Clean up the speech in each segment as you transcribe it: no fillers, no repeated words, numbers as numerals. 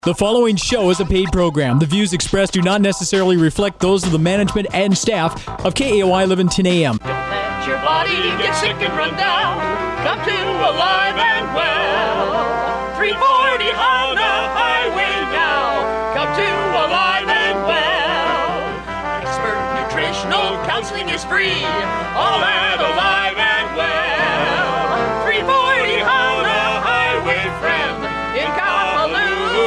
The following show is a paid program. The views expressed do not necessarily reflect those of the management and staff of KAOI 1110 AM. Don't let your body get sick and run down. Come to Alive and Well. 340 Honda Highway now. Come to Alive and Well. Expert nutritional counseling is free. All at Alive and Well. 340 Honda Highway, friend, in Kahului.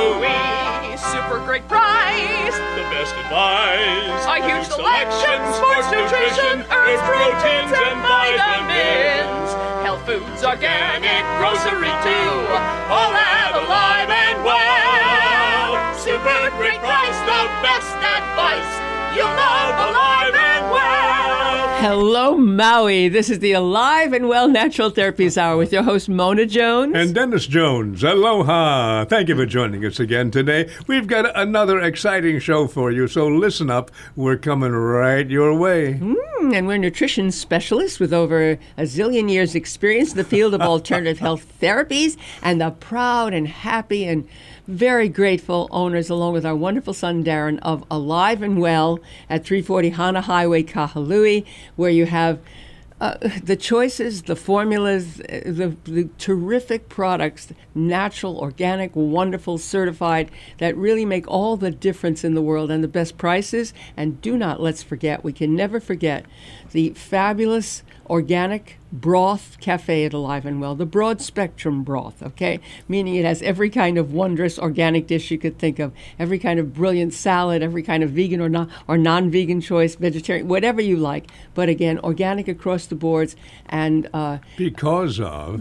Super great price. The best advice. A huge selection, sports nutrition, herbs, proteins, and vitamins. Health foods, organic, grocery too. All at Alive and Well. Super great price, the best advice. You'll love Alive and Well. Hello, Maui. This is the Alive and Well Natural Therapies Hour with your host, Mona Jones. And Dennis Jones. Aloha. Thank you for joining us again today. We've got another exciting show for you, so listen up. We're coming right your way. And we're nutrition specialists with over a zillion years' experience in the field of alternative health therapies, and the proud and happy and very grateful owners, along with our wonderful son, Darren, of Alive and Well at 340 Hana Highway, Kahului, where you have the choices, the formulas, the terrific products, natural, organic, wonderful, certified, that really make all the difference in the world, and the best prices. And do not, let's forget, we can never forget the fabulous organic broth cafe at Alive and Well, the broad spectrum broth, okay? Meaning it has every kind of wondrous organic dish you could think of, every kind of brilliant salad, every kind of vegan or non-vegan choice, vegetarian, whatever you like. But again, organic across the boards, and because at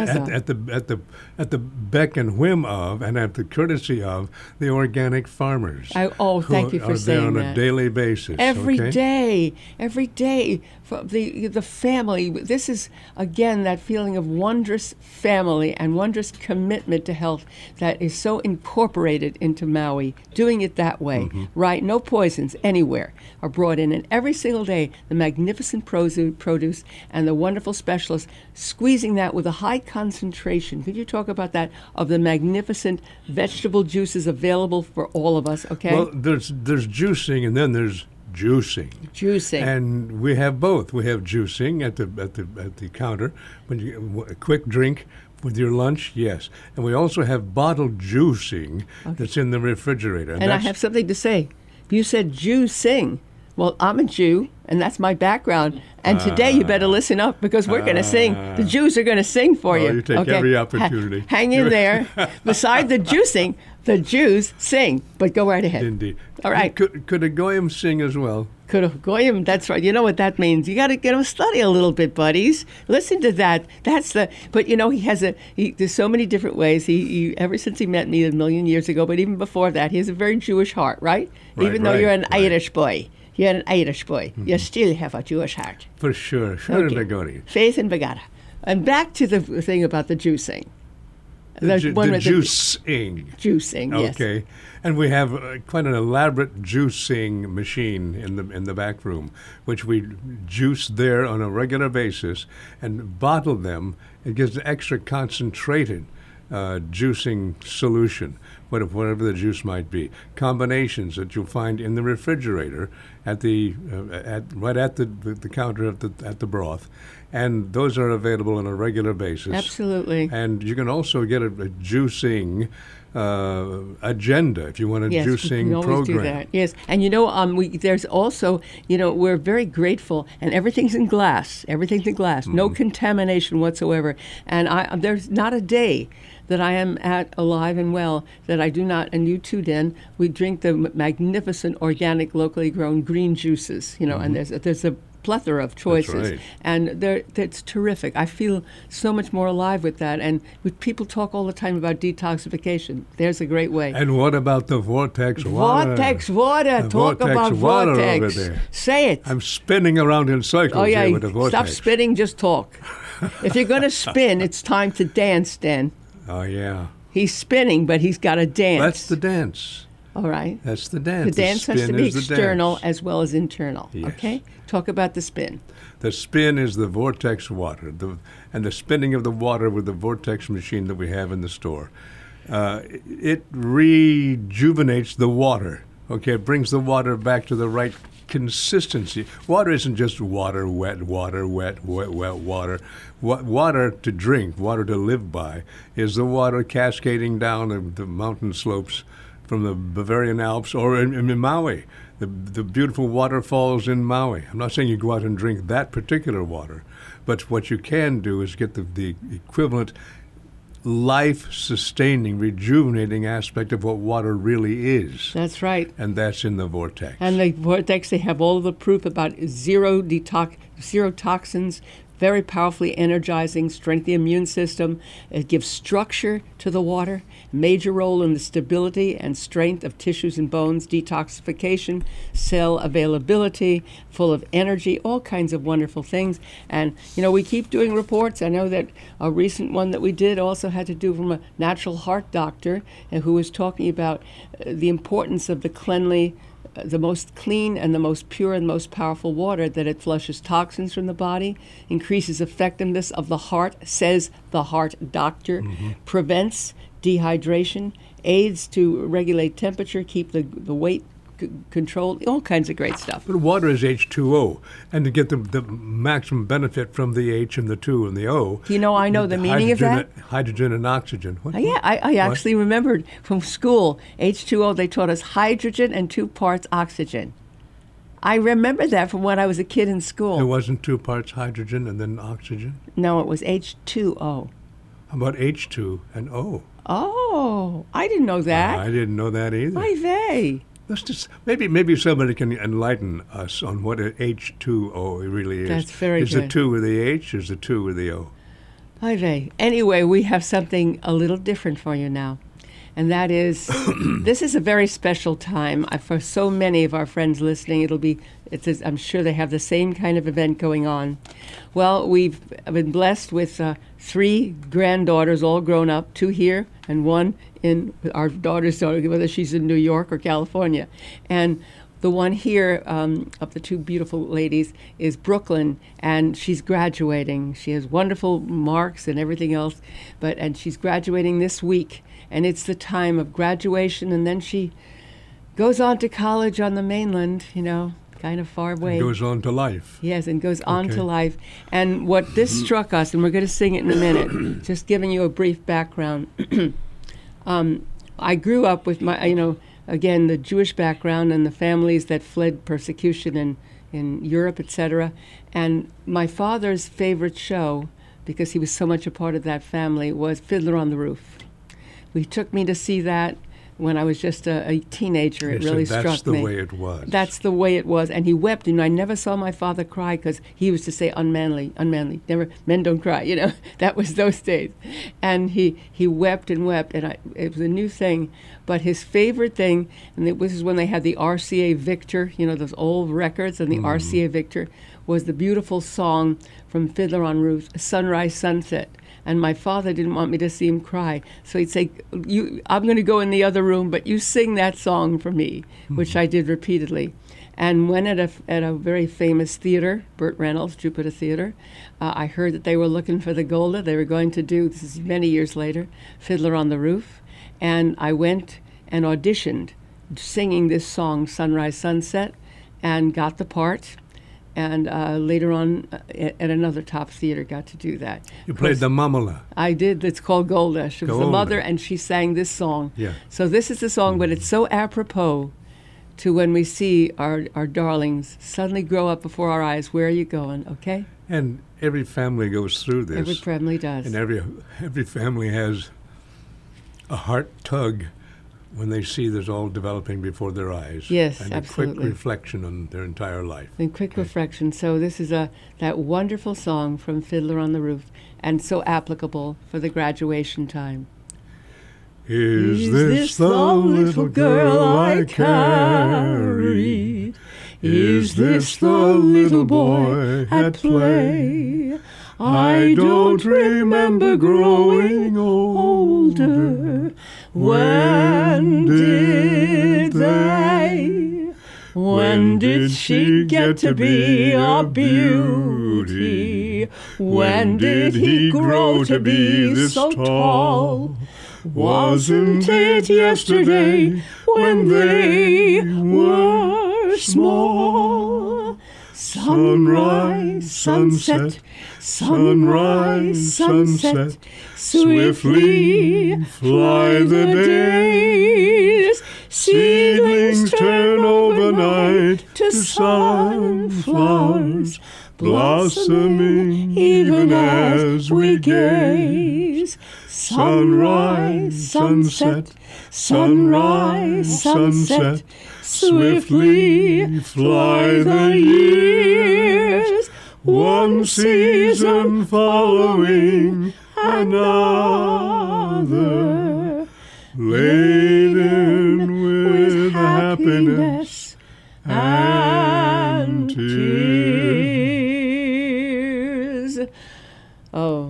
the beck and whim of, and at the courtesy of, the organic farmers. Thank you for saying that. They're on a daily basis. Every day, for the family. This is, again, that feeling of wondrous family and wondrous commitment to health that is so incorporated into Maui, doing it that way, right? No poisons anywhere are brought in. And every single day, the magnificent produce and the wonderful specialists squeezing that with a high concentration. Could you talk about that, of the magnificent vegetable juices available for all of us, okay? Well, there's juicing, and then there's juicing, and we have both. We have juicing at the counter when you a quick drink with your lunch, yes, and we also have bottled juicing that's in the refrigerator. And I have something to say. You said juicing. Well, I'm a Jew, and that's my background. And today you better listen up, because we're going to sing. The Jews are going to sing for you. You take every opportunity. Hang in there. Beside the juicing, the Jews sing. But go right ahead. Indeed. All right. Could a goyim sing as well? Could a goyim? That's right. You know what that means. You got to get him study a little bit, buddies. Listen to that. But you know, there's so many different ways. He ever since he met me a million years ago, but even before that, he has a very Jewish heart, right? Even though you're an Irish boy. You're an Irish boy. You still have a Jewish heart. For sure. Okay. Faith and Begada. And back to the thing about the juicing. The juicing. Juicing, yes. Okay. And we have quite an elaborate juicing machine in the back room, which we juice there on a regular basis and bottle them. It gives an extra concentrated juicing solution, whatever the juice might be. Combinations that you'll find in the refrigerator at the counter at the broth, and those are available on a regular basis. Absolutely. And you can also get a juicing agenda if you want a juicing we always program. Do that. Yes, and you know, there's also, you know, we're very grateful, and everything's in glass. Everything's in glass. No contamination whatsoever. And there's not a day that I am at Alive and Well that I do not, and you too, Den, we drink the magnificent organic, locally grown green juices. You know, and there's a plethora of choices. That's right. And that's terrific. I feel so much more alive with that. And people talk all the time about detoxification. There's a great way. And what about the vortex water? Vortex water. The Talk about water vortex. over there. Say it. I'm spinning around in circles here with the vortex. Stop spinning, just talk. If you're going to spin, it's time to dance, Dan. Oh, yeah. He's spinning, but he's got to dance. That's the dance. All right. That's the dance. The dance has to be external as well as internal. Yes. Okay? Talk about the spin. The spin is the vortex water, and the spinning of the water with the vortex machine that we have in the store. it rejuvenates the water. Okay, it brings the water back to the right consistency. Water isn't just water, wet, water, wet, wet, wet water. Water to drink, water to live by, is the water cascading down the mountain slopes from the Bavarian Alps or in Maui, the beautiful waterfalls in Maui. I'm not saying you go out and drink that particular water, but what you can do is get the equivalent life-sustaining, rejuvenating aspect of what water really is. That's right. And that's in the vortex. And the vortex, they have all of the proof about zero toxins, very powerfully energizing, strengthen the immune system. It gives structure to the water, major role in the stability and strength of tissues and bones, detoxification, cell availability, full of energy, all kinds of wonderful things. And, we keep doing reports. I know that a recent one that we did also had to do from a natural heart doctor who was talking about the importance of the most clean and the most pure and most powerful water, that it flushes toxins from the body, increases effectiveness of the heart, says the heart doctor, prevents dehydration, aids to regulate temperature, keep the weight controlled, all kinds of great stuff. But water is H2O, and to get the maximum benefit from the H and the 2 and the O. I know the meaning of that. Hydrogen and oxygen. What? Yeah, I actually remembered from school, H2O, they taught us hydrogen and 2 parts oxygen. I remember that from when I was a kid in school. It wasn't 2 parts hydrogen and then oxygen? No, it was H2O. How about H2 and O? Oh, I didn't know that. I didn't know that either. Why they? Let's just maybe somebody can enlighten us on what an H2O really is. That's very good. Is the 2 with the H or is the 2 with the O? Why they? Anyway, we have something a little different for you now. And that is, this is a very special time. For so many of our friends listening, I'm sure they have the same kind of event going on. Well, we've been blessed with 3 granddaughters, all grown up, 2 here and 1 in our daughter's daughter, whether she's in New York or California. And the one here, of the 2 beautiful ladies, is Brooklyn, and she's graduating. She has wonderful marks and everything else, and she's graduating this week. And it's the time of graduation, and then she goes on to college on the mainland, kind of far away. It goes on to life. Yes, and goes on to life. And what this struck us, and we're going to sing it in a minute, just giving you a brief background. I grew up with my, again, the Jewish background and the families that fled persecution in Europe, etc. And my father's favorite show, because he was so much a part of that family, was Fiddler on the Roof. He took me to see that when I was just a teenager. It really struck me. That's the way it was. That's the way it was. And he wept. I never saw my father cry because he used to say unmanly. Never, men don't cry. That was those days. And he wept and wept. And it was a new thing. But his favorite thing, and this is when they had the RCA Victor, those old records, and the RCA Victor, was the beautiful song from Fiddler on Roof, Sunrise, Sunset. And my father didn't want me to see him cry. So he'd say, I'm going to go in the other room, but you sing that song for me, which I did repeatedly. And when at a very famous theater, Burt Reynolds, Jupiter Theater, I heard that they were looking for the Golda. They were going to do, this is many years later, Fiddler on the Roof. And I went and auditioned, singing this song, Sunrise, Sunset, and got the part. And later on, at another top theater, got to do that. You played the Mamala. I did. It's called Golda. She was the mother, and she sang this song. Yeah. So this is the song, but it's so apropos to when we see our darlings suddenly grow up before our eyes. Where are you going? Okay. And every family goes through this. Every family does. And every family has a heart tug when they see this all developing before their eyes. Yes, and absolutely. a quick reflection on their entire life. And quick reflection. So this is that wonderful song from Fiddler on the Roof, and so applicable for the graduation time. Is this the little girl I carry? Is this the little boy at play? I don't remember growing older. When did they? When did she get to be a beauty? When did he grow to be so tall? Wasn't it yesterday when they were small? Sunrise, sunset, sunrise, sunset, swiftly fly the days. Seedlings turn overnight to sunflowers, blossoming even as we gaze. Sunrise, sunset, sunrise, sunset, swiftly fly the years, one season following another, laden with happiness and tears. Oh.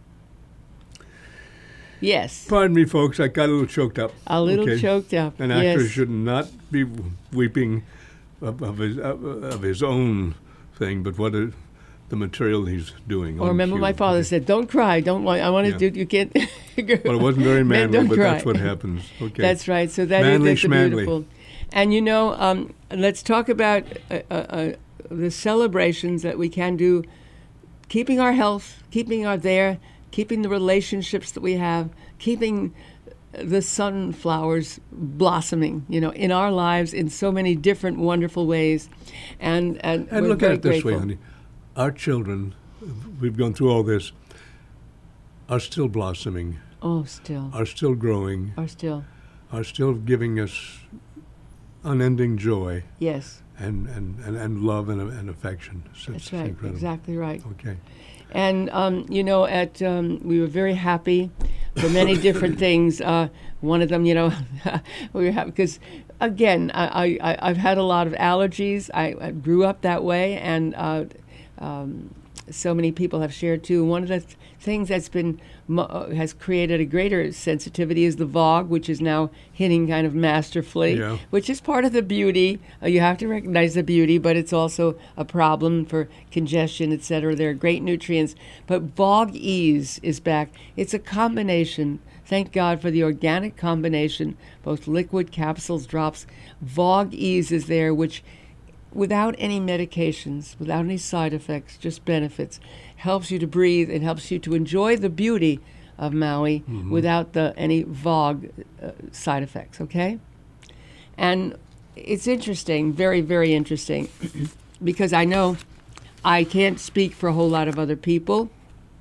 Yes. Pardon me, folks. I got a little choked up. A little choked up. An actor yes. should not be weeping of his own thing, but the material he's doing. Or remember, my father said, "Don't cry. Don't want. I want to do. You can't." Well, it wasn't very manly, but cry. That's what happens. Okay. That's right. So that's beautiful. And let's talk about the celebrations that we can do, keeping our health, keeping keeping the relationships that we have, keeping the sunflowers blossoming, in our lives in so many different wonderful ways. And we're look very at it this grateful. way, honey. Our children, we've gone through all this, are still blossoming. Oh, still. Are still growing. Are still giving us unending joy. Yes. And love and affection. So That's right. incredible. Exactly right. Okay. And we were very happy for many different things. One of them, we were happy because, again, I've had a lot of allergies. I grew up that way, and so many people have shared too. One of the things that's been has created a greater sensitivity is the VOG, which is now hitting kind of masterfully, which is part of the beauty. You have to recognize the beauty, but it's also a problem for congestion, etc. There are great nutrients, but VOG Ease is back. It's a combination. Thank God for the organic combination, both liquid, capsules, drops. VOG Ease is there, which without any medications, without any side effects, just benefits, helps you to breathe and helps you to enjoy the beauty of Maui without any VOG side effects, okay? And it's interesting, very, very interesting, because I know I can't speak for a whole lot of other people,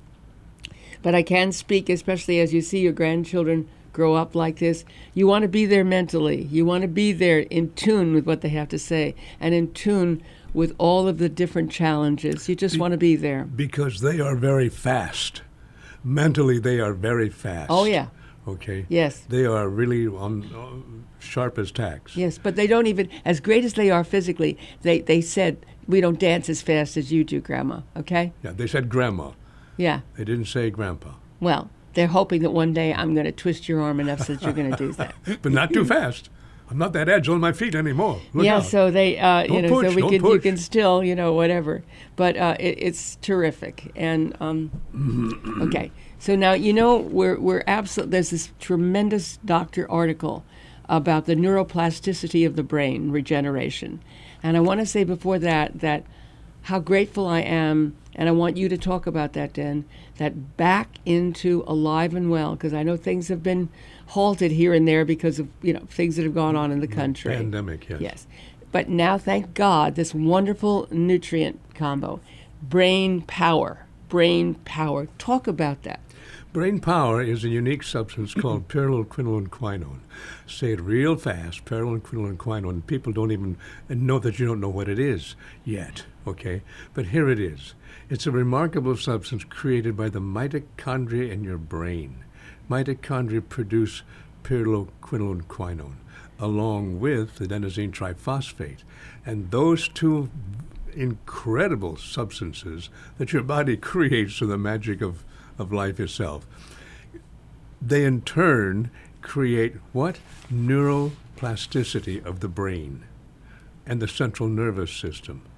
but I can speak, especially as you see your grandchildren grow up like this. You want to be there mentally. You want to be there in tune with what they have to say and in tune with all of the different challenges. You just want to be there. Because they are very fast. Mentally, they are very fast. Oh, yeah. Okay? Yes. They are really sharp as tacks. Yes, but they don't even, as great as they are physically, they said, we don't dance as fast as you do, Grandma, okay? Yeah, they said grandma. Yeah. They didn't say grandpa. Well, they're hoping that one day I'm going to twist your arm enough so that you're going to do that. But not too fast. I'm not that agile on my feet anymore. Look out. So they, push, so we don't can, push. you can still, whatever. But it's terrific. And okay, so now we're absolutely. There's this tremendous doctor article about the neuroplasticity of the brain regeneration, and I want to say before that how grateful I am. And I want you to talk about that, Den, that back into Alive and Well, because I know things have been halted here and there because of, things that have gone on in the country. Pandemic, yes. Yes. But now, thank God, this wonderful nutrient combo, brain power. Talk about that. Brain power is a unique substance called pyrrolquinone. Say it real fast, pyrrolquinone. People don't even know that you don't know what it is yet, okay? But here it is. It's a remarkable substance created by the mitochondria in your brain. Mitochondria produce pyrrolquinone along with the adenosine triphosphate. And those two incredible substances that your body creates through the magic of life itself, they in turn create what? Neuroplasticity of the brain and the central nervous system.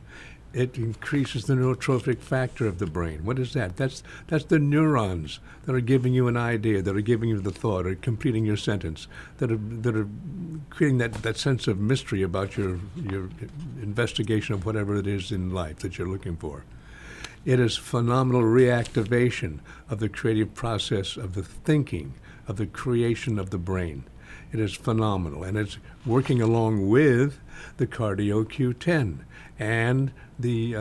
It increases the neurotrophic factor of the brain. What is that? That's the neurons that are giving you an idea, that are giving you the thought, or completing your sentence, that are creating that sense of mystery about your investigation of whatever it is in life that you're looking for. It is phenomenal reactivation of the creative process of the thinking, of the creation of the brain. It is phenomenal, and it's working along with the cardio Q10 and the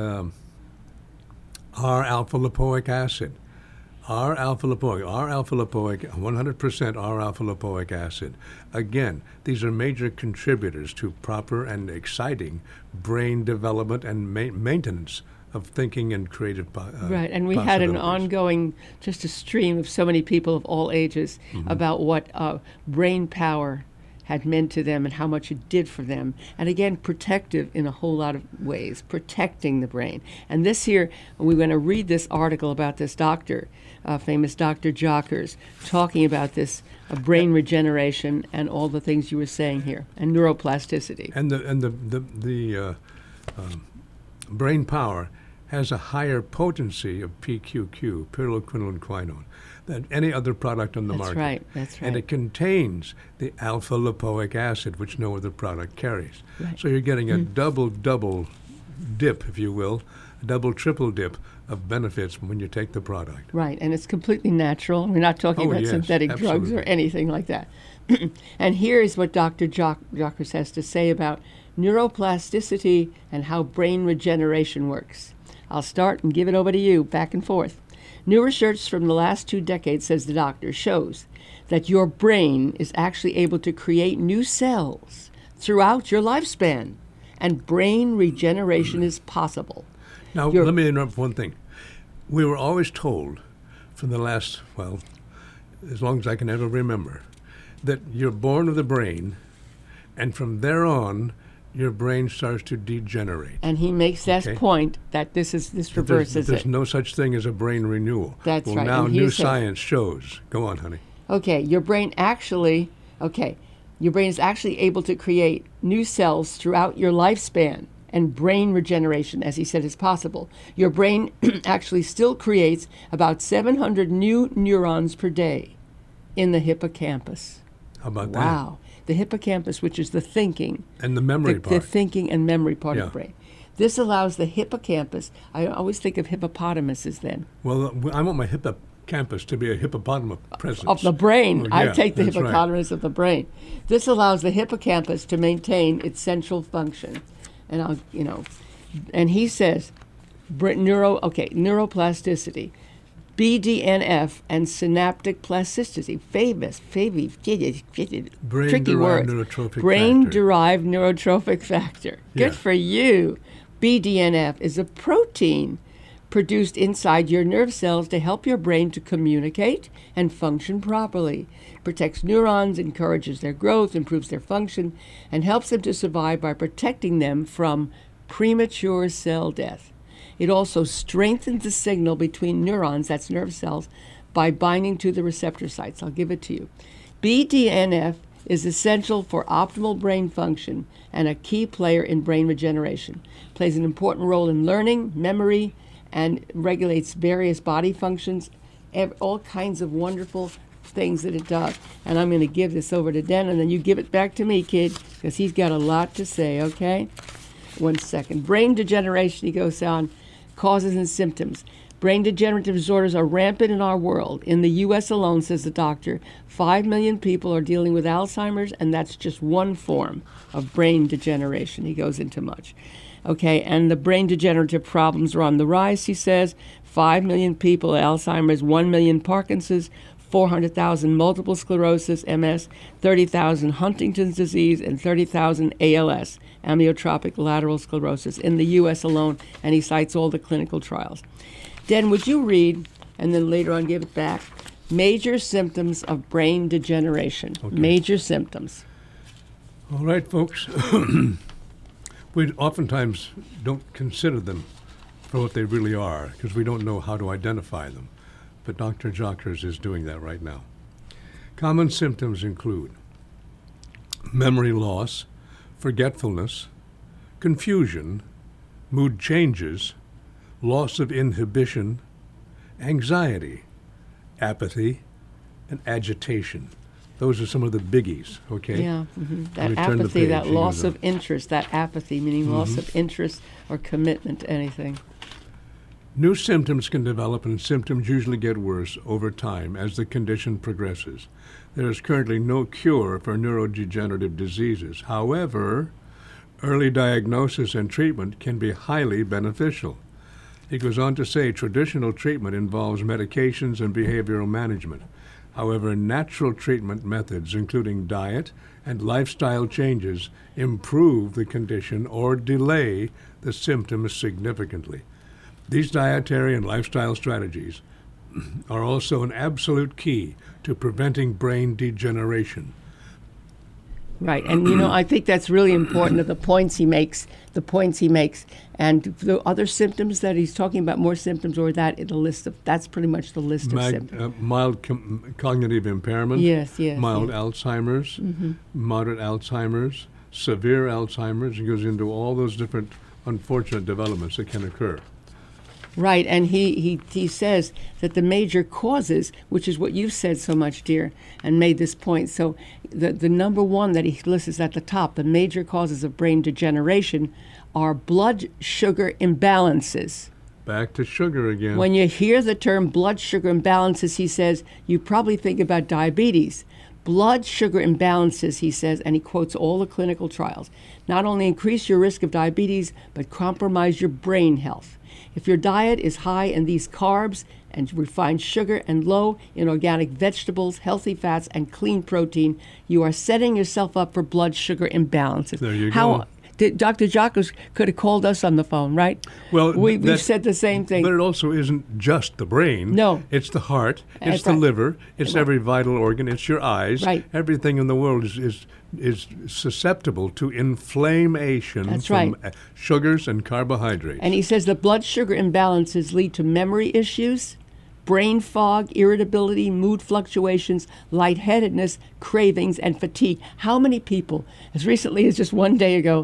R-alpha-lipoic acid. R-alpha-lipoic, 100% R-alpha-lipoic acid. Again, these are major contributors to proper and exciting brain development and maintenance of thinking and creative right, and we had an ongoing, just a stream of so many people of all ages about what brain power had meant to them and how much it did for them. And again, protective in a whole lot of ways, protecting the brain. And this here, we're going to read this article about this doctor, famous Dr. Jockers, talking about this brain regeneration and all the things you were saying here, and neuroplasticity. And the brain power has a higher potency of PQQ, pyrroloquinone, than any other product on the market. That's right. And it contains the alpha-lipoic acid, which no other product carries. Right. So you're getting a double dip, if you will, a double, triple dip of benefits when you take the product. Right, and it's completely natural. We're not talking about synthetic drugs or anything like that. And here is what Dr. Jockers has to say about neuroplasticity and how brain regeneration works. I'll start and give it over to you, back and forth. New research from the last 2 decades, says the doctor, shows that your brain is actually able to create new cells throughout your lifespan, and brain regeneration is possible. Now, let me interrupt one thing. We were always told from the last, as long as I can ever remember, that you're born with a brain, and from there on, your brain starts to degenerate. And he makes that point that this reverses there's no such thing as a brain renewal. That's right. Now new science shows. Go on, honey. Okay, your brain is actually able to create new cells throughout your lifespan, and brain regeneration, as he said, is possible. Your brain actually still creates about 700 new neurons per day in the hippocampus. How about that? Wow. The hippocampus, which is the thinking. And the memory part. The thinking and memory part of the brain. This allows the hippocampus, I always think of hippopotamuses then. Well, I want my hippocampus to be a hippopotamus presence. Of the brain. Oh, yeah, I take the that's hippopotamus of the brain. This allows the hippocampus to maintain its central function. And and he says, neuroplasticity, BDNF, and synaptic plasticity. Tricky word. Brain-derived neurotrophic factor. Good for you. BDNF is a protein produced inside your nerve cells to help your brain to communicate and function properly. Protects neurons, encourages their growth, improves their function, and helps them to survive by protecting them from premature cell death. It also strengthens the signal between neurons, that's nerve cells, by binding to the receptor sites. I'll give it to you. BDNF is essential for optimal brain function and a key player in brain regeneration. Plays an important role in learning, memory, and regulates various body functions, all kinds of wonderful things that it does. And I'm going to give this over to Den, and then you give it back to me, kid, because he's got a lot to say, okay? 1 second. Brain degeneration, he goes on, causes and symptoms. Brain degenerative disorders are rampant in our world. In the U.S. alone, says the doctor, 5 million people are dealing with Alzheimer's, and that's just one form of brain degeneration. He goes into much. Okay, and the brain degenerative problems are on the rise, he says. 5 million people Alzheimer's, 1 million Parkinson's, 400,000 multiple sclerosis, MS, 30,000 Huntington's disease, and 30,000 ALS, amyotrophic lateral sclerosis, in the U.S. alone, and he cites all the clinical trials. Den, would you read, and then later on give it back, major symptoms of brain degeneration? Okay. Major symptoms. All right, folks. We oftentimes don't consider them for what they really are because we don't know how to identify them. But Dr. Jockers is doing that right now. Common symptoms include memory loss, forgetfulness, confusion, mood changes, loss of inhibition, anxiety, apathy, and agitation. Those are some of the biggies, okay? Yeah, that me turn the apathy, that page. loss Here's of interest, that apathy, meaning loss of interest or commitment to anything. New symptoms can develop, and symptoms usually get worse over time as the condition progresses. There is currently no cure for neurodegenerative diseases. However, early diagnosis and treatment can be highly beneficial. He goes on to say traditional treatment involves medications and behavioral management. However, natural treatment methods, including diet and lifestyle changes, improve the condition or delay the symptoms significantly. These dietary and lifestyle strategies are also an absolute key to preventing brain degeneration. Right, and I think that's really important. Of the points he makes, and the other symptoms that he's talking about, more symptoms, or that's pretty much the list of symptoms. Mild cognitive impairment. Yes. Mild Alzheimer's, moderate Alzheimer's, severe Alzheimer's. He goes into all those different unfortunate developments that can occur. Right, and he says that the major causes, which is what you've said so much, dear, and made this point. So the number one that he lists at the top, the major causes of brain degeneration are blood sugar imbalances. Back to sugar again. When you hear the term blood sugar imbalances, he says, you probably think about diabetes. Blood sugar imbalances, he says, and he quotes all the clinical trials, not only increase your risk of diabetes, but compromise your brain health. If your diet is high in these carbs and refined sugar and low in organic vegetables, healthy fats, and clean protein, you are setting yourself up for blood sugar imbalances. There you go. Dr. Jacos could have called us on the phone, right? Well, we've said the same thing. But it also isn't just the brain. No. It's the heart. It's That's the right. liver. It's every vital organ. It's your eyes. Right. Everything in the world is susceptible to inflammation That's from right. sugars and carbohydrates. And he says the blood sugar imbalances lead to memory issues, brain fog, irritability, mood fluctuations, lightheadedness, cravings, and fatigue. How many people, as recently as just one day ago,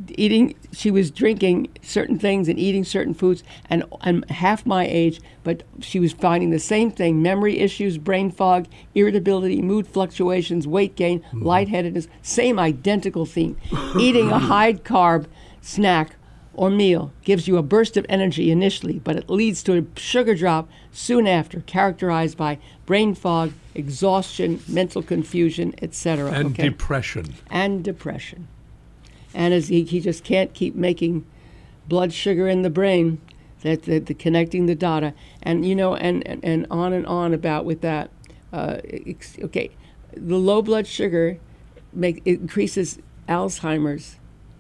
she was drinking certain things and eating certain foods, and I'm half my age, but she was finding the same thing: memory issues, brain fog, irritability, mood fluctuations, weight gain, lightheadedness, same identical theme. Eating a high-carb snack or meal gives you a burst of energy initially, but it leads to a sugar drop soon after, characterized by brain fog, exhaustion, mental confusion, etc. And depression. And depression. And as he just can't keep making blood sugar in the brain, that the connecting the data, and and on about with that. The low blood sugar increases Alzheimer's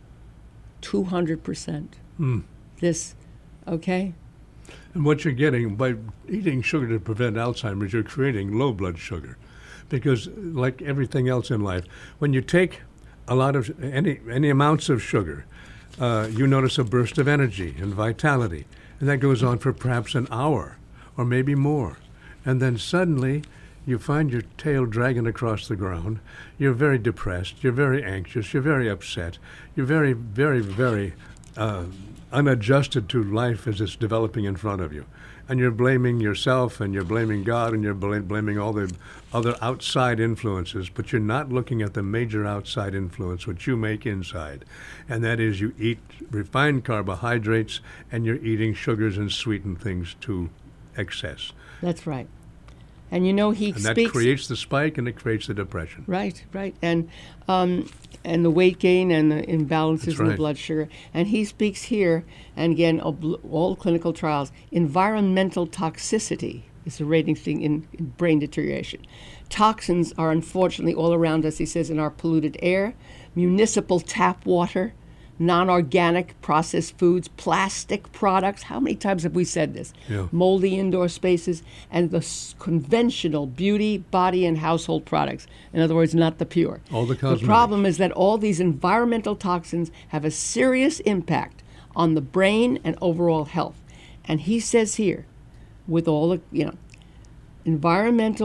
200%. This, okay? And what you're getting by eating sugar to prevent Alzheimer's, you're creating low blood sugar. Because like everything else in life, when you take a lot of any amounts of sugar, you notice a burst of energy and vitality. And that goes on for perhaps an hour or maybe more. And then suddenly you find your tail dragging across the ground. You're very depressed. You're very anxious. You're very upset. You're very, very, very unadjusted to life as it's developing in front of you. And you're blaming yourself, and you're blaming God, and you're blaming all the other outside influences, but you're not looking at the major outside influence, which you make inside. And that is you eat refined carbohydrates, and you're eating sugars and sweetened things to excess. That's right. And he and speaks... And that creates the spike, and it creates the depression. Right. And the weight gain and the imbalances That's in the right. blood sugar. And he speaks here, and again, all clinical trials, environmental toxicity is a rating thing in brain deterioration. Toxins are unfortunately all around us, he says, in our polluted air, municipal tap water, non-organic processed foods, plastic products. How many times have we said this? Yeah. Moldy indoor spaces, and the conventional beauty, body, and household products. In other words, not the pure. All the cosmetics. The problem is that all these environmental toxins have a serious impact on the brain and overall health. And he says here, with all the, environmental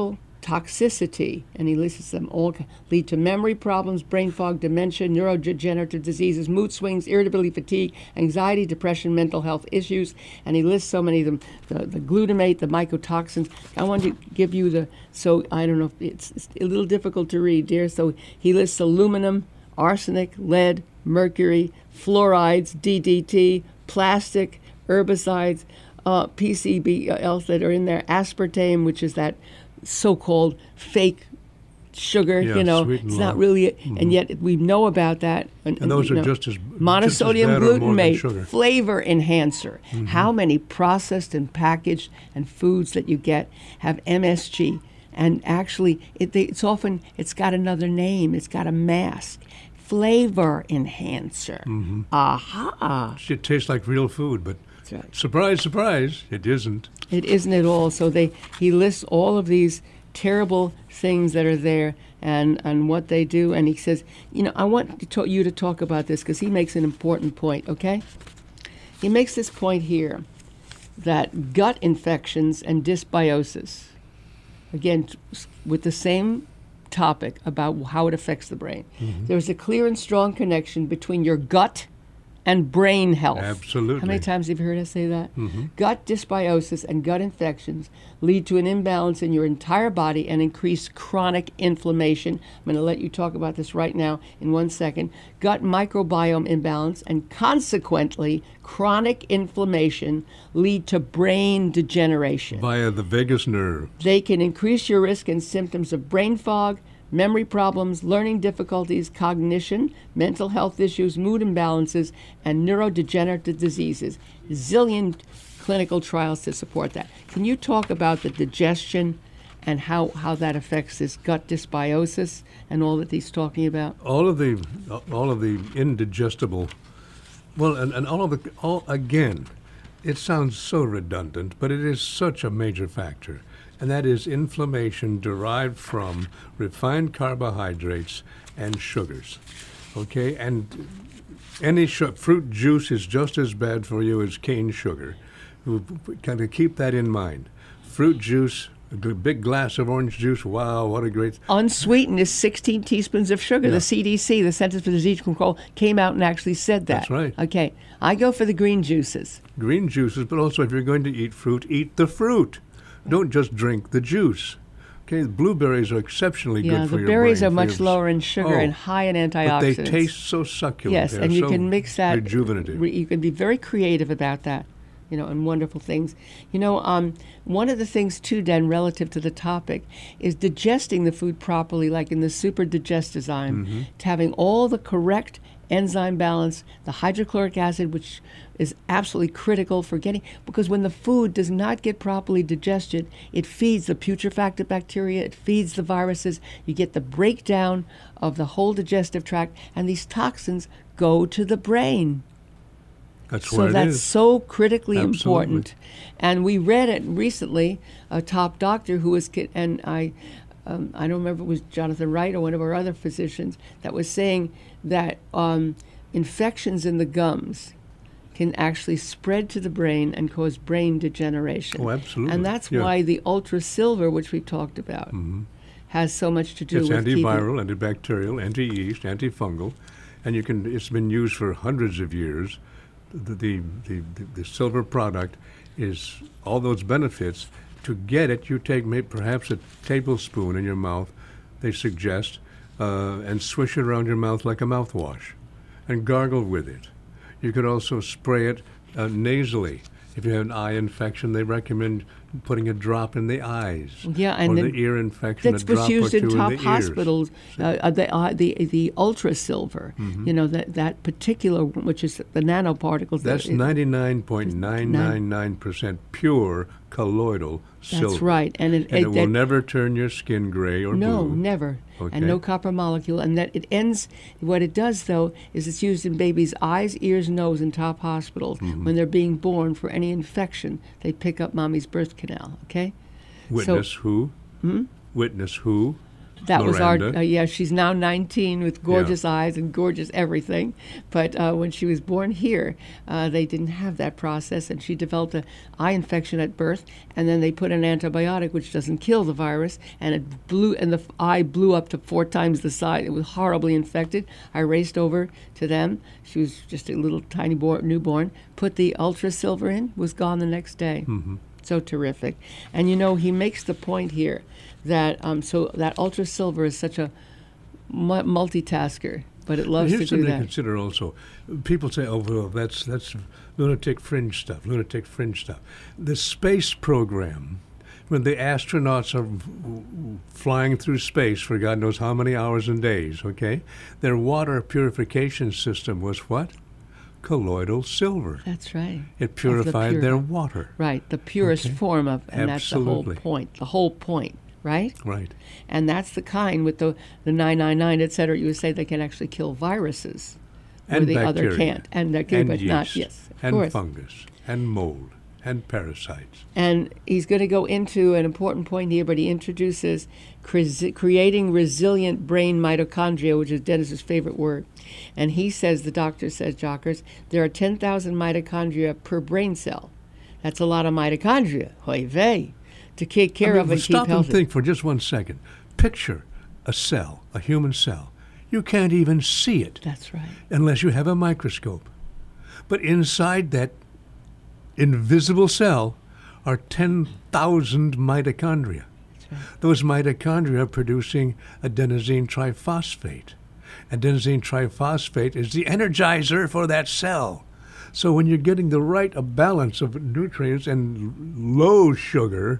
toxicity, and he lists them all, lead to memory problems, brain fog, dementia, neurodegenerative diseases, mood swings, irritability, fatigue, anxiety, depression, mental health issues, and he lists so many of them, the glutamate, the mycotoxins. I want to give you so I don't know, if it's a little difficult to read, dear, so he lists aluminum, arsenic, lead, mercury, fluorides, DDT, plastic, herbicides, PCBs that are in there, aspartame, which is that so-called fake sugar, it's not really, and yet we know about that. And those are just as monosodium just as bad or more than sugar. glutamate, flavor enhancer. How many processed and packaged and foods that you get have MSG? And actually, it's got another name. It's got a mask. Flavor enhancer. Aha! It tastes like real food, but right. Surprise, surprise, it isn't. It isn't at all. So he lists all of these terrible things that are there and what they do. And he says, I want you to talk about this because he makes an important point, okay? He makes this point here that gut infections and dysbiosis, again, with the same topic about how it affects the brain. There's a clear and strong connection between your gut and brain health. Absolutely. How many times have you heard us say that? Gut dysbiosis and gut infections lead to an imbalance in your entire body and increased chronic inflammation. I'm going to let you talk about this right now in 1 second. Gut microbiome imbalance and consequently chronic inflammation lead to brain degeneration. Via the vagus nerve. They can increase your risk and symptoms of brain fog, memory problems, learning difficulties, cognition, mental health issues, mood imbalances, and neurodegenerative diseases. Zillion clinical trials to support that. Can you talk about the digestion and how that affects this gut dysbiosis and all that he's talking about? All of the indigestible, again, it sounds so redundant, but it is such a major factor. And that is inflammation derived from refined carbohydrates and sugars. Okay? And any fruit juice is just as bad for you as cane sugar. Kind of keep that in mind. Fruit juice, a big glass of orange juice, wow, what a great... Unsweetened is 16 teaspoons of sugar. Yeah. The CDC, the Centers for Disease Control, came out and actually said that. That's right. Okay. I go for the green juices. Green juices, but also if you're going to eat fruit, eat the fruit. Don't just drink the juice. Okay, the blueberries are exceptionally good for your brain. Yeah, the berries are much lower in sugar and high in antioxidants. But they taste so succulent. Yes, and you can mix that. Rejuvenative. You can be very creative about that, and wonderful things. One of the things, too, Dan, relative to the topic, is digesting the food properly, like in the super digestizyme, to having all the correct enzyme balance, the hydrochloric acid, which is absolutely critical for because when the food does not get properly digested, it feeds the putrefacted bacteria, it feeds the viruses, you get the breakdown of the whole digestive tract, and these toxins go to the brain. That's what it is. So that's so critically Absolutely. Important. And we read it recently, a top doctor who was, and I don't remember if it was Jonathan Wright or one of our other physicians, that was saying that infections in the gums can actually spread to the brain and cause brain degeneration. Oh, absolutely. And that's why the Ultra Silver, which we talked about, has so much to do with antiviral, antibacterial, anti-yeast, antifungal, and it's been used for hundreds of years. The silver product is all those benefits. To get it, you take perhaps a tablespoon in your mouth, they suggest, and swish it around your mouth like a mouthwash, and gargle with it. You could also spray it nasally. If you have an eye infection, they recommend putting a drop in the eyes. Yeah, and or the ear infection, a that's drop what's used or in two top in the hospitals. The Ultra Silver, that particular, which is the nanoparticles. That's 99.999% pure colloidal silver. That's right, and it will never turn your skin gray or blue. No, never. Okay. And no copper molecule. And that it ends, what it does, though, is it's used in babies' eyes, ears, nose in top hospitals. When they're being born for any infection, they pick up mommy's birth canal, okay? Witness who? Witness who? That was our, Miranda. yeah, she's now 19 with gorgeous eyes and gorgeous everything. But when she was born here, they didn't have that process, and she developed an eye infection at birth, and then they put an antibiotic, which doesn't kill the virus, and it blew, and the eye blew up to 4 times the size. It was horribly infected. I raced over to them. She was just a little tiny newborn, put the Ultra Silver in, was gone the next day. Mm-hmm. So terrific. And he makes the point here that so that Ultra Silver is such a multitasker, but it loves to Here's do something that. to consider also. People say, "Oh, well, that's lunatic fringe stuff." Lunatic fringe stuff. The space program, when the astronauts are flying through space for God knows how many hours and days, okay, their water purification system was what? Colloidal silver. That's right. It purified their water. Right, the purest Okay. form of, and Absolutely. that's the whole point. The whole point, right? Right. And that's the kind with the 999, et cetera. You would say they can actually kill viruses, where And the bacteria. other can't. And bacteria, And but yeast. not, yes, of And course. fungus. And mold. And parasites. And he's going to go into an important point here, but he introduces creating resilient brain mitochondria, which is Dennis's favorite word. And he says, the doctor says, Jockers, there are 10,000 mitochondria per brain cell. That's a lot of mitochondria, hoy vey, to take care of and keep stop healthy. and think for just 1 second. Picture a cell, a human cell. You can't even see it That's right. unless you have a microscope. But inside that invisible cell are 10,000 mitochondria. Those mitochondria are producing adenosine triphosphate. Adenosine triphosphate is the energizer for that cell. So when you're getting the right balance of nutrients and low sugar,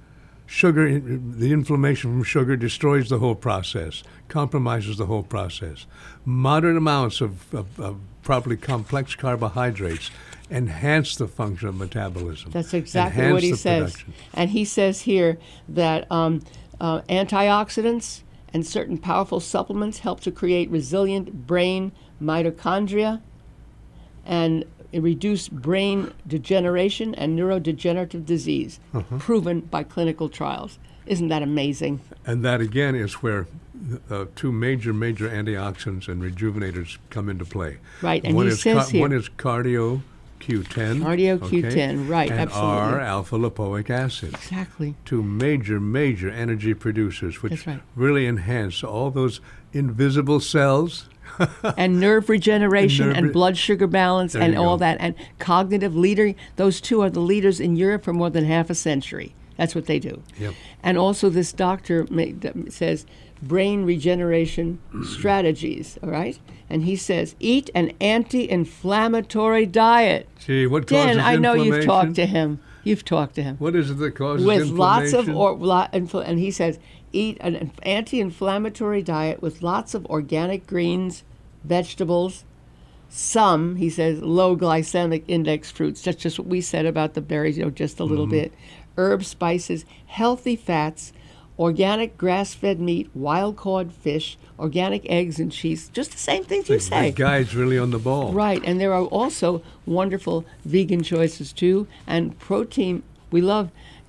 the inflammation from sugar destroys the whole process, compromises the whole process. Moderate amounts of properly complex carbohydrates enhance the function of metabolism. That's exactly enhance what he the says. production. And he says here that antioxidants and certain powerful supplements help to create resilient brain mitochondria and reduce brain degeneration and neurodegenerative disease, proven by clinical trials. Isn't that amazing? And that, again, is where 2 major antioxidants and rejuvenators come into play. Right, and one he is says here- one is cardio Q10. Cardio Q10, right, and absolutely. R alpha lipoic acid. Exactly. 2 major energy producers, which That's right. really enhance all those invisible cells. And nerve regeneration and blood sugar balance There and you all go. that. And cognitive leader, those 2 are the leaders in Europe for more than half a century. That's what they do. Yep. And also this doctor says brain regeneration strategies, all right? And he says, eat an anti-inflammatory diet. Gee, what causes Dan, I know inflammation? you've talked to him. You've talked to him. What is it that causes With lots of, inflammation? and he says, eat an anti-inflammatory diet with lots of organic greens, vegetables, some, he says, low glycemic index fruits. That's just what we said about the berries, just a little bit. Herbs, spices, healthy fats, organic grass-fed meat, wild-caught fish, organic eggs and cheese. Just the same things you say. The guy's really on the ball. Right, and there are also wonderful vegan choices too, and protein. We love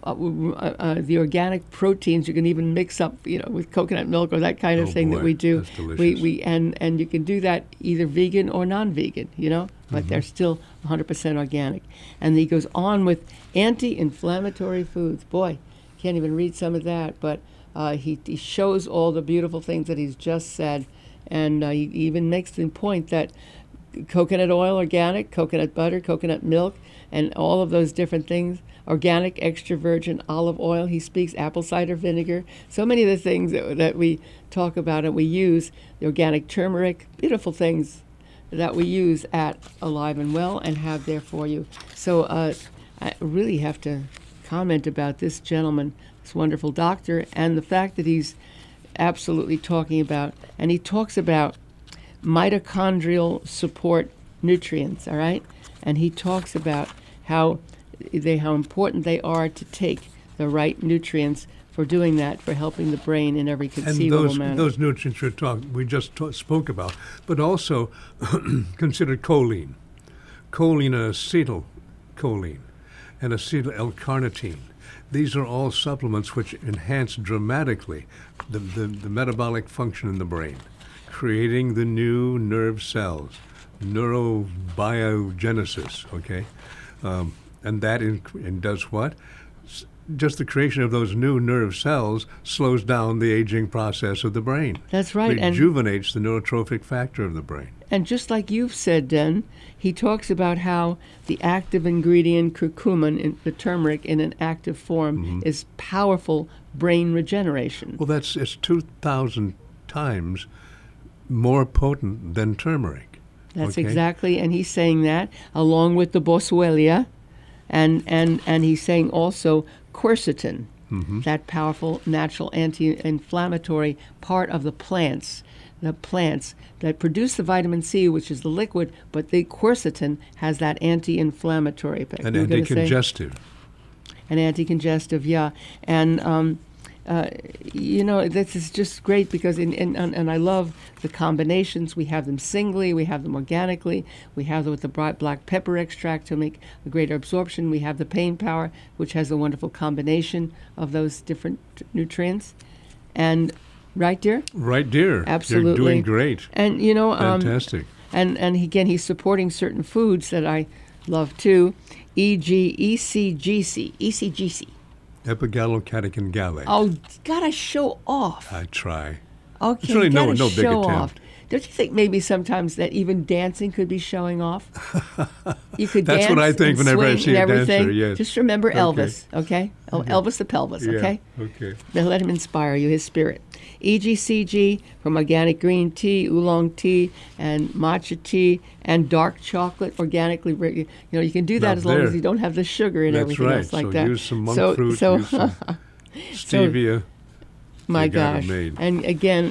the organic proteins. You can even mix up, with coconut milk or that kind of Oh, thing boy, that we do. that's delicious. We and you can do that either vegan or non-vegan. But they're still 100% organic. And he goes on with anti-inflammatory foods. Boy, can't even read some of that, but he shows all the beautiful things that he's just said, and he even makes the point that coconut oil, organic, coconut butter, coconut milk, and all of those different things, organic, extra virgin olive oil, he speaks, apple cider vinegar, so many of the things that we talk about and we use, the organic turmeric, beautiful things that we use at Alive and Well and have there for you. So I really have to comment about this gentleman, this wonderful doctor, and the fact that he's absolutely talking about, and he talks about mitochondrial support nutrients, all right? And he talks about how important they are to take the right nutrients for doing that, for helping the brain in every conceivable manner. And those nutrients we just spoke about, but also consider choline, choline acetylcholine, and acetyl-L-carnitine. These are all supplements which enhance dramatically the metabolic function in the brain, creating the new nerve cells, neurobiogenesis, okay? And that does what? Just the creation of those new nerve cells slows down the aging process of the brain. That's right. Rejuvenates the neurotrophic factor of the brain. And just like you've said, Den, he talks about how the active ingredient curcumin, the turmeric in an active form, is powerful brain regeneration. Well, it's 2,000 times more potent than turmeric. That's okay? exactly, and he's saying that along with the boswellia, and he's saying also quercetin, that powerful natural anti-inflammatory part of the plants that produce the vitamin C, which is the liquid, but the quercetin has that anti-inflammatory effect. And anti-congestive. And anti-congestive, yeah. And this is just great because, and I love the combinations. We have them singly, we have them organically, we have them with the black pepper extract to make a greater absorption. We have the pain power, which has a wonderful combination of those different nutrients. And right, dear? Right, dear. Absolutely. You're doing great. And, fantastic. And again, he's supporting certain foods that I love too, e.g. ECGC. Epigallocatechin gallate. Oh, gotta show off. I try. Okay, It's really no big show attempt. off. Don't you think maybe sometimes that even dancing could be showing off? You could That's dance what I think and whenever I swing see and a everything. dancer, yes. Just remember Okay. Elvis, okay? Elvis the pelvis, okay? Yeah, okay. Then let him inspire you, his spirit. EGCG from organic green tea, oolong tea, and matcha tea, and dark chocolate organically. You can do that Now as long there. as you don't have the sugar and That's everything right. else like So that. use some monk fruit, use some stevia. My You got it gosh. made. And again,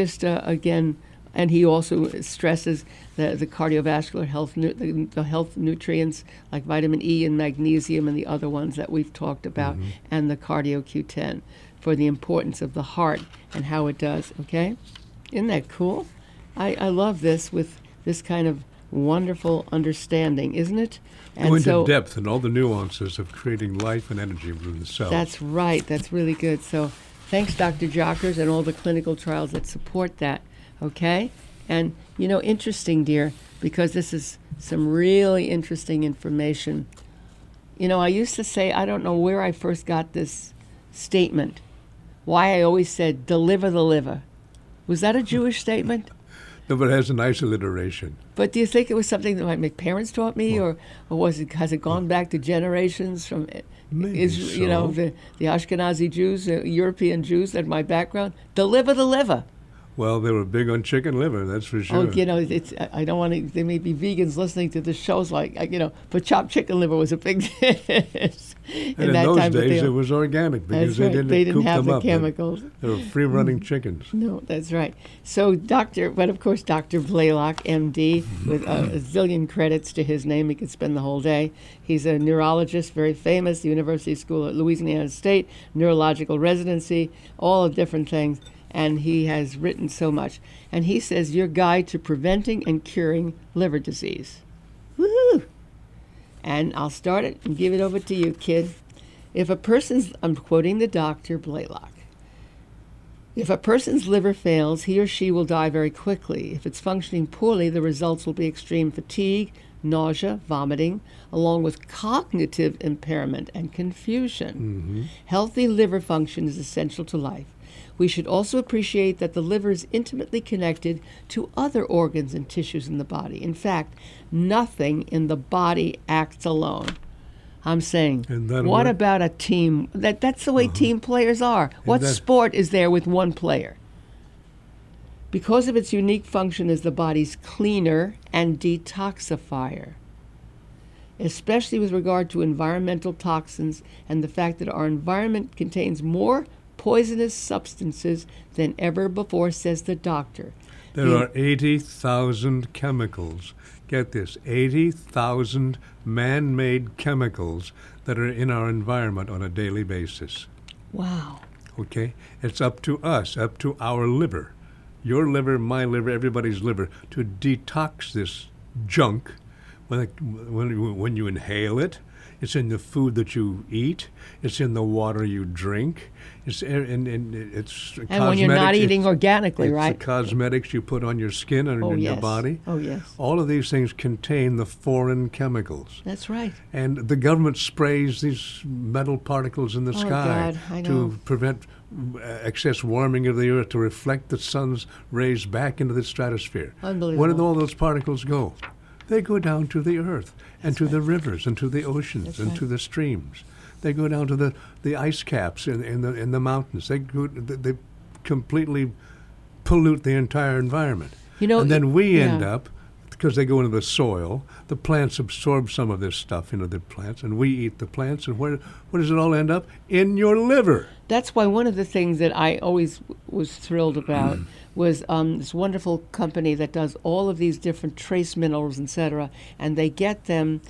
and he also stresses the cardiovascular health, the health nutrients like vitamin E and magnesium and the other ones that we've talked about, and the cardio Q10 for the importance of the heart and how it does, okay? Isn't that cool? I love this with this kind of wonderful understanding, isn't it? Go into depth and all the nuances of creating life and energy within the cell. That's right. That's really good. So thanks, Dr. Jockers, and all the clinical trials that support that, okay? And, interesting, dear, because this is some really interesting information. I used to say, I don't know where I first got this statement, why I always said, deliver the liver. Was that a Jewish statement? No, but it has a nice alliteration. But do you think it was something that my parents taught me, or has it gone back to generations from Maybe so. the Ashkenazi Jews, European Jews, that my background? Deliver the liver. Well, they were big on chicken liver, that's for sure. Oh, it's. I don't want to. There may be vegans listening to the shows, but chopped chicken liver was a big dish. And in those days, it was organic because That's right. they didn't coop have them the up. chemicals. They were free-running chickens. No, that's right. So, Dr. Blaylock, M.D., with a zillion credits to his name. He could spend the whole day. He's a neurologist, very famous, University School at Louisiana State, neurological residency, all the different things. And he has written so much. And he says, your guide to preventing and curing liver disease. Woohoo! And I'll start it and give it over to you, kid. I'm quoting the Dr. Blaylock. If a person's liver fails, he or she will die very quickly. If it's functioning poorly, the results will be extreme fatigue, nausea, vomiting, along with cognitive impairment and confusion. Healthy liver function is essential to life. We should also appreciate that the liver is intimately connected to other organs and tissues in the body. In fact, nothing in the body acts alone. I'm saying, what about a team? That's the way team players are. What sport is there with one player? Because of its unique function as the body's cleaner and detoxifier, especially with regard to environmental toxins and the fact that our environment contains more poisonous substances than ever before, says the doctor. There are 80,000 chemicals. Get this, 80,000 man-made chemicals that are in our environment on a daily basis. Wow. Okay? It's up to us, up to our liver, your liver, my liver, everybody's liver, to detox this junk when you inhale it. It's in the food that you eat. It's in the water you drink. It's and it's And when you're not eating organically, it's right? the cosmetics you put on your skin and Oh, in yes. your body. Oh, yes. All of these things contain the foreign chemicals. That's right. And the government sprays these metal particles in the sky God, I know. to prevent excess warming of the earth, to reflect the sun's rays back into the stratosphere. Unbelievable. Where do all those particles go? They go down to the earth and to the rivers and to the oceans That's and right. to the streams. They go down to the ice caps in the mountains. They completely pollute the entire environment. You know, and then we yeah. end up, because they go into the soil, the plants absorb some of this stuff into the plants, and we eat the plants. And where does it all end up? In your liver. That's why one of the things that I always was thrilled about was this wonderful company that does all of these different trace minerals, etc. And they get them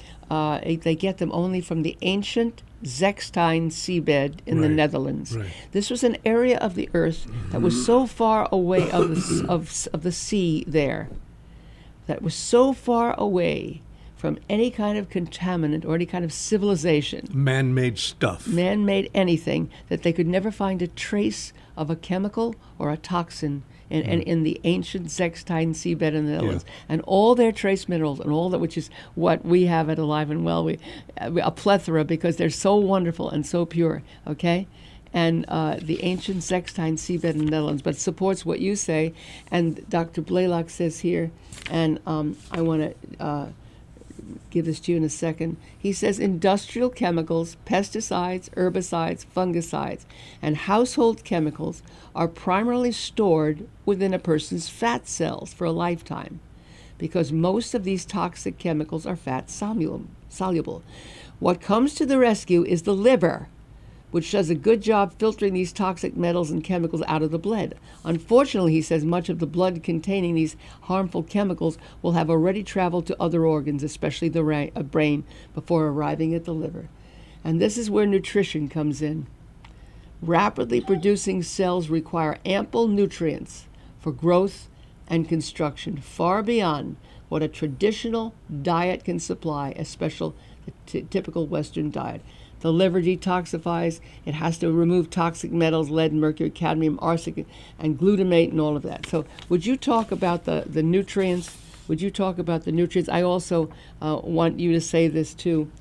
only from the ancient Zechstein seabed in the Right, Netherlands. right. This was an area of the earth that was so far away of the sea there, that was so far away from any kind of contaminant or any kind of civilization, Man-made stuff. man-made anything, that they could never find a trace of a chemical or a toxin in the ancient Zechstein seabed in the Netherlands. And all their trace minerals and all that, which is what we have at Alive and Well, a plethora, because they're so wonderful and so pure, okay? And the ancient Zechstein seabed in the Netherlands, but supports what you say. And Dr. Blaylock says here, and I want to give this to you in a second. He says industrial chemicals, pesticides, herbicides, fungicides, and household chemicals are primarily stored within a person's fat cells for a lifetime, because most of these toxic chemicals are fat soluble. What comes to the rescue is the liver, which does a good job filtering these toxic metals and chemicals out of the blood. Unfortunately, he says, much of the blood containing these harmful chemicals will have already traveled to other organs, especially the brain, before arriving at the liver. And this is where nutrition comes in. Rapidly producing cells require ample nutrients for growth and construction, far beyond what a traditional diet can supply, especially the typical Western diet. The liver detoxifies. It has to remove toxic metals, lead, mercury, cadmium, arsenic, and glutamate, and all of that. So would you talk about the nutrients? Would you talk about the nutrients? I also want you to say this too.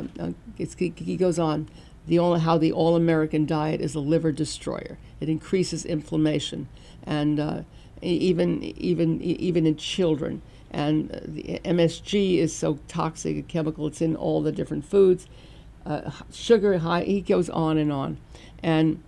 He goes on, how the all-American diet is a liver destroyer. It increases inflammation, and even in children. And the MSG is so toxic a chemical. It's in all the different foods. Sugar high. He goes on, and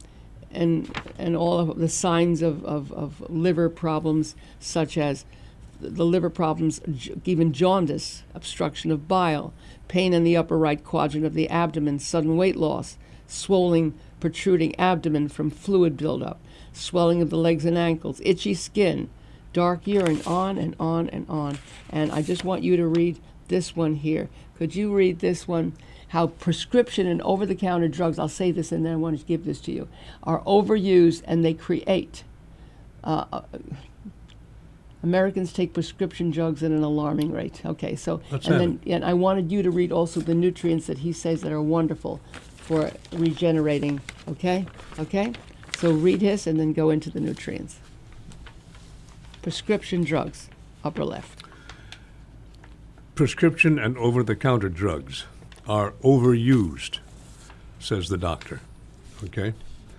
all of the signs of liver problems, such as the liver problems, even jaundice, obstruction of bile, pain in the upper right quadrant of the abdomen, sudden weight loss, swollen, protruding abdomen from fluid buildup, swelling of the legs and ankles, itchy skin, dark urine, on and on and on. And I just want you to read this one here. Could you read this one? How prescription and over-the-counter drugs, I'll say this and then I want to give this to you, are overused, and they create. Americans take prescription drugs at an alarming rate. Okay, so and I wanted you to read also the nutrients that he says that are wonderful for regenerating. Okay, so read his and then go into the nutrients. Prescription drugs, upper left. Prescription and over-the-counter drugs are overused, says the doctor. Okay?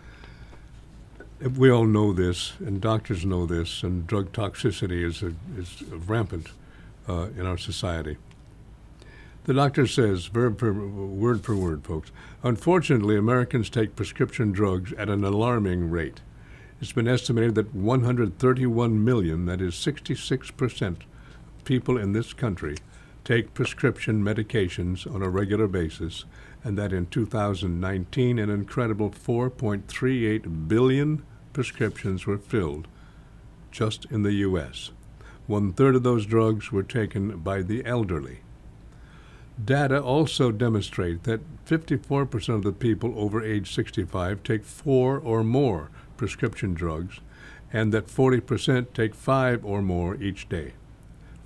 We all know this, and doctors know this, and drug toxicity is rampant in our society. The doctor says, word per word, folks, unfortunately, Americans take prescription drugs at an alarming rate. It's been estimated that 131 million, that is 66% of people in this country, take prescription medications on a regular basis, and that in 2019 an incredible 4.38 billion prescriptions were filled just in the U.S. 1/3 of those drugs were taken by the elderly. Data also demonstrate that 54% of the people over age 65 take 4 or more prescription drugs, and that 40% take 5 or more each day.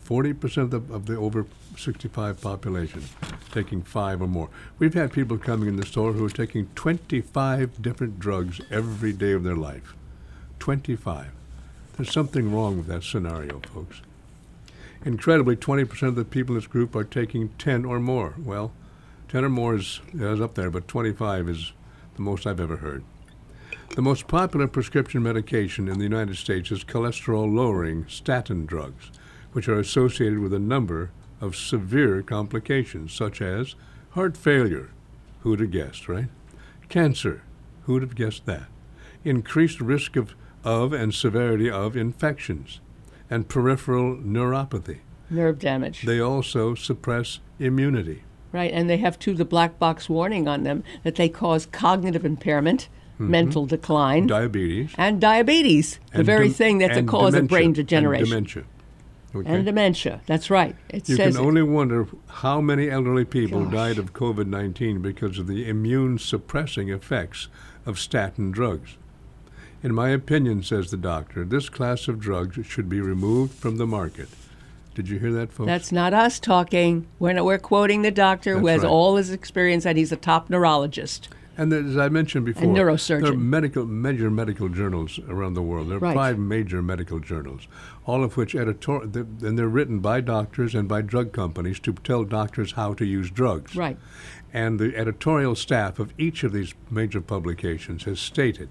40% of the over 65 population taking 5 or more. We've had people coming in the store who are taking 25 different drugs every day of their life. 25. There's something wrong with that scenario, folks. Incredibly, 20% of the people in this group are taking 10 or more. Well, 10 or more is up there, but 25 is the most I've ever heard. The most popular prescription medication in the United States is cholesterol-lowering statin drugs, which are associated with a number of severe complications, such as heart failure. Who would have guessed, right? Cancer. Who would have guessed that? Increased risk of and severity of infections, and peripheral neuropathy. Nerve damage. They also suppress immunity. Right, and they have, too, the black box warning on them that they cause cognitive impairment, mental decline, Diabetes. and diabetes, the very thing that's a and cause of brain dementia, degeneration. And dementia. Okay? And dementia, that's right. It You says can only wonder how many elderly people died of COVID-19 because of the immune-suppressing effects of statin drugs. In my opinion, says the doctor, this class of drugs should be removed from the market. Did you hear that, folks? That's not us talking. We're quoting the doctor who That's has right. all his experience, and he's a top neurologist. And as I mentioned before, And neurosurgeon. there are major medical journals around the world. There are Right. 5 major medical journals, all of which and they're written by doctors and by drug companies to tell doctors how to use drugs. Right. And the editorial staff of each of these major publications has stated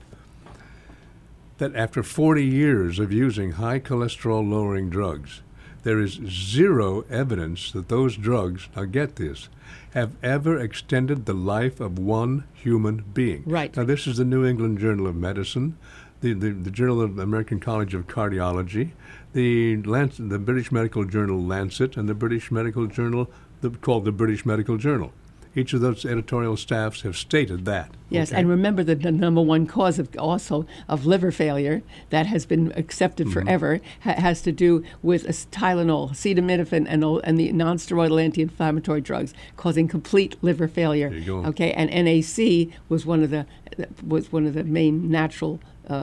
that after 40 years of using high cholesterol lowering drugs, there is zero evidence that those drugs, now get this, have ever extended the life of one human being. Right. Now, this is the New England Journal of Medicine, the Journal of the American College of Cardiology, the British Medical Journal Lancet, and the British Medical Journal called the British Medical Journal. Each of those editorial staffs have stated that. Yes, okay? and remember that the number one cause of liver failure that has been accepted forever has to do with Tylenol, acetaminophen, and the nonsteroidal anti-inflammatory drugs causing complete liver failure. There you go. Okay, and NAC was one of the main natural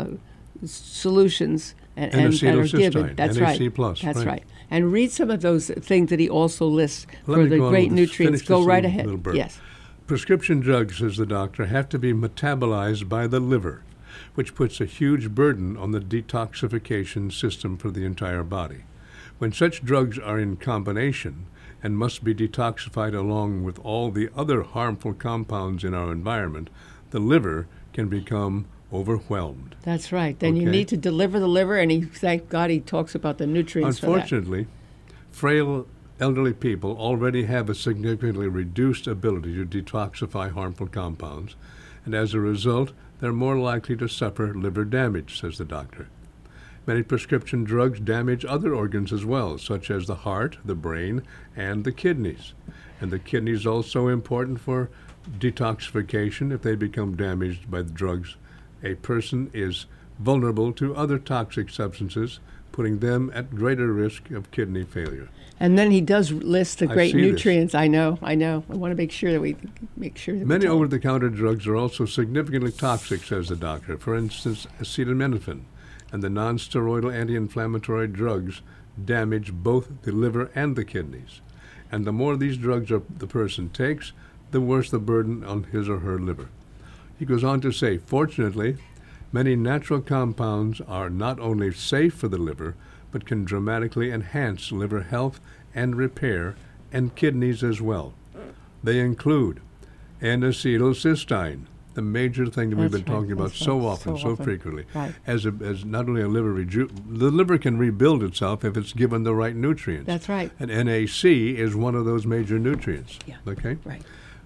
solutions and are given. N-acetylcysteine, That's NAC+, right. That's right. right. And read some of those things that he also lists Let for me the go on great with- nutrients. finish Go this right little- ahead. little burp. Yes. Prescription drugs, says the doctor, have to be metabolized by the liver, which puts a huge burden on the detoxification system for the entire body. When such drugs are in combination and must be detoxified along with all the other harmful compounds in our environment, the liver can become overwhelmed. That's right. Then you Okay. need to deliver the liver, and thank God he talks about the nutrients for that. Unfortunately, frail elderly people already have a significantly reduced ability to detoxify harmful compounds, and as a result, they're more likely to suffer liver damage, says the doctor. Many prescription drugs damage other organs as well, such as the heart, the brain, and the kidneys. And the kidneys also important for detoxification. If they become damaged by the drugs, a person is vulnerable to other toxic substances, putting them at greater risk of kidney failure. And then he does list the I great see this. nutrients. I know. I want to make sure that we make sure that Many we tell- over-the-counter drugs are also significantly toxic, says the doctor. For instance, acetaminophen and the non-steroidal anti-inflammatory drugs damage both the liver and the kidneys. And the more these drugs the person takes, the worse the burden on his or her liver. He goes on to say, fortunately, many natural compounds are not only safe for the liver, but can dramatically enhance liver health and repair, and kidneys as well. They include N-acetylcysteine, the major thing that we've That's been right, talking about that's so right, often, so so often. frequently. Right. As not only a liver the liver can rebuild itself if it's given the right nutrients. That's right. And NAC is one of those major nutrients. Yeah. Okay. Right.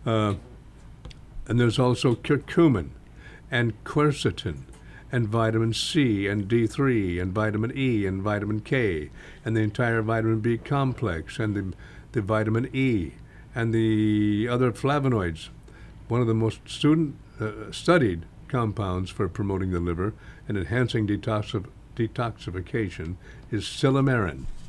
And there's also curcumin and quercetin and vitamin C and D3 and vitamin E and vitamin K and the entire vitamin B complex and the vitamin E and the other flavonoids. One of the most studied compounds for promoting the liver and enhancing detoxification is silymarin.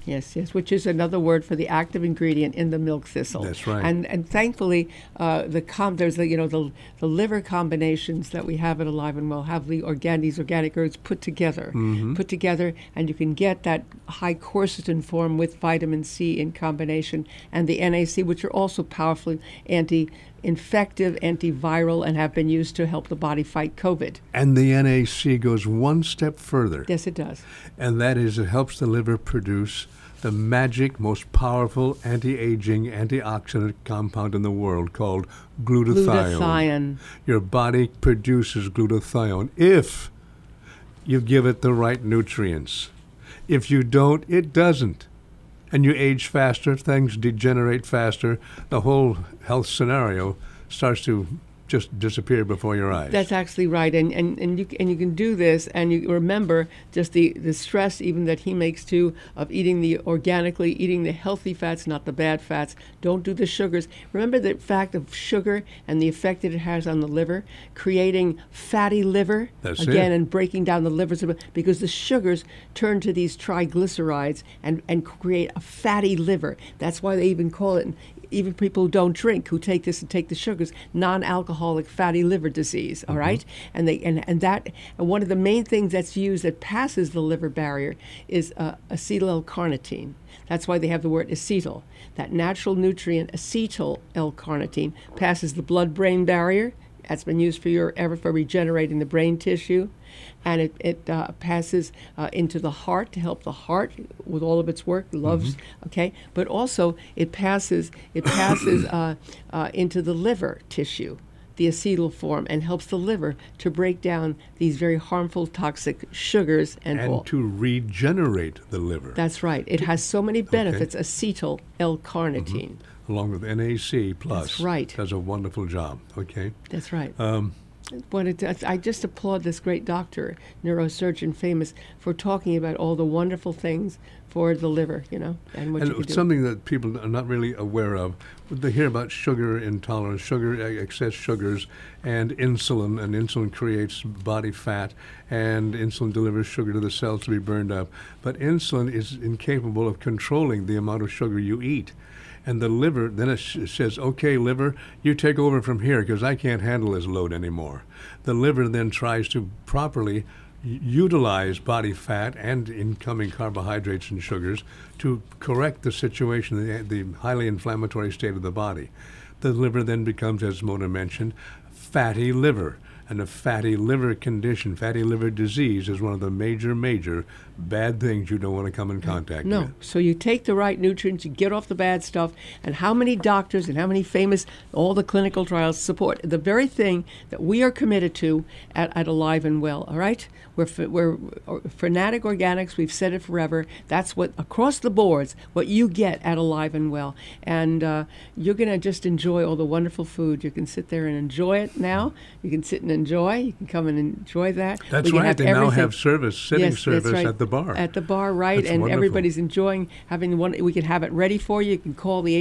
Yes, yes, which is another word for the active ingredient in the milk thistle. That's right. And thankfully, there's the liver combinations that we have at Alive and Well have these organic herbs put together, and you can get that high quercetin form with vitamin C in combination, and the NAC, which are also powerfully anti-infective, antiviral, and have been used to help the body fight COVID. And the NAC goes one step further. Yes, it does. And that is, it helps the liver produce the magic, most powerful anti-aging, antioxidant compound in the world called glutathione. Glutathione. Your body produces glutathione if you give it the right nutrients. If you don't, it doesn't. And you age faster, things degenerate faster, the whole health scenario starts to just disappear before your eyes. That's actually right, and you can do this, and you remember just the stress even that he makes too of eating eating the healthy fats, not the bad fats. Don't do the sugars. Remember the fact of sugar and the effect that it has on the liver, creating fatty liver. That's again, it. and breaking down the livers because the sugars turn to these triglycerides and create a fatty liver. That's why they even call it. Even people who don't drink, who take this and take the sugars, non-alcoholic fatty liver disease. All right, and one of the main things that's used that passes the liver barrier is acetyl-L-carnitine. That's why they have the word acetyl. That natural nutrient, acetyl-L-carnitine, passes the blood-brain barrier. That's been used for regenerating the brain tissue, and it passes into the heart to help the heart with all of its work. Okay, but also it passes into the liver tissue, the acetyl form, and helps the liver to break down these very harmful, toxic sugars and to regenerate the liver. That's right. It has so many benefits. Acetyl-L-carnitine. Along with NAC+. That's right. Does a wonderful job. Okay. That's right. I just applaud this great doctor, neurosurgeon, famous for talking about all the wonderful things for the liver, and what you can do. Something that people are not really aware of, they hear about sugar intolerance, excess sugars, and insulin creates body fat, and insulin delivers sugar to the cells to be burned up. But insulin is incapable of controlling the amount of sugar you eat. And the liver, then it says, okay, liver, you take over from here because I can't handle this load anymore. The liver then tries to properly utilize body fat and incoming carbohydrates and sugars to correct the situation, the highly inflammatory state of the body. The liver then becomes, as Mona mentioned, fatty liver. And a fatty liver condition, fatty liver disease, is one of the major bad things you don't want to come in contact with. No. So you take the right nutrients, you get off the bad stuff, and how many doctors and how many famous, all the clinical trials support the very thing that we are committed to at Alive and Well, all right? We're Fanatic Organics. We've said it forever. That's what, across the boards, what you get at Alive and Well. And you're going to just enjoy all the wonderful food. You can sit there and enjoy it now. You can sit and enjoy. You can come and enjoy that. That's right. They now have sitting service right. At the bar. At the bar, right. That's and wonderful. Everybody's enjoying having one. We can have it ready for you. You can call the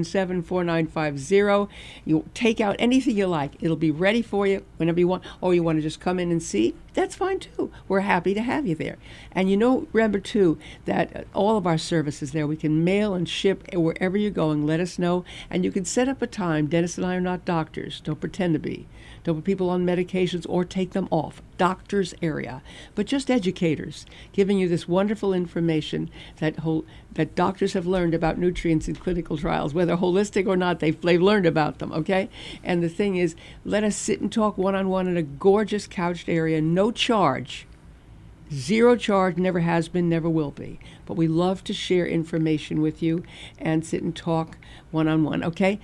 877-4950. You take out anything you like. It'll be ready for you whenever you want. Or you want to just come in and see. That's fine, too. We're happy to have you there. And remember, too, that all of our services there, we can mail and ship wherever you're going. Let us know. And you can set up a time. Dennis and I are not doctors. Don't pretend to be. Don't put people on medications or take them off. Doctors area. But just educators giving you this wonderful information that doctors have learned about nutrients in clinical trials. Whether holistic or not, they've learned about them, okay? And the thing is, let us sit and talk one-on-one in a gorgeous couched area, no charge. Zero charge, never has been, never will be. But we love to share information with you and sit and talk one-on-one, okay?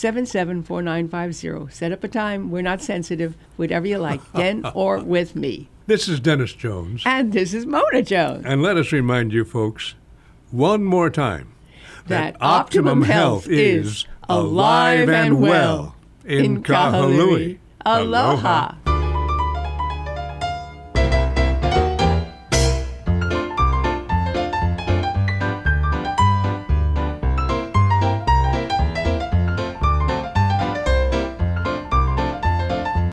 877-4950. Set up a time. We're not sensitive. Whatever you like, Den or with me. This is Dennis Jones. And this is Mona Jones. And let us remind you, folks, one more time, that Optimum Health is alive and well in Kahului. Aloha.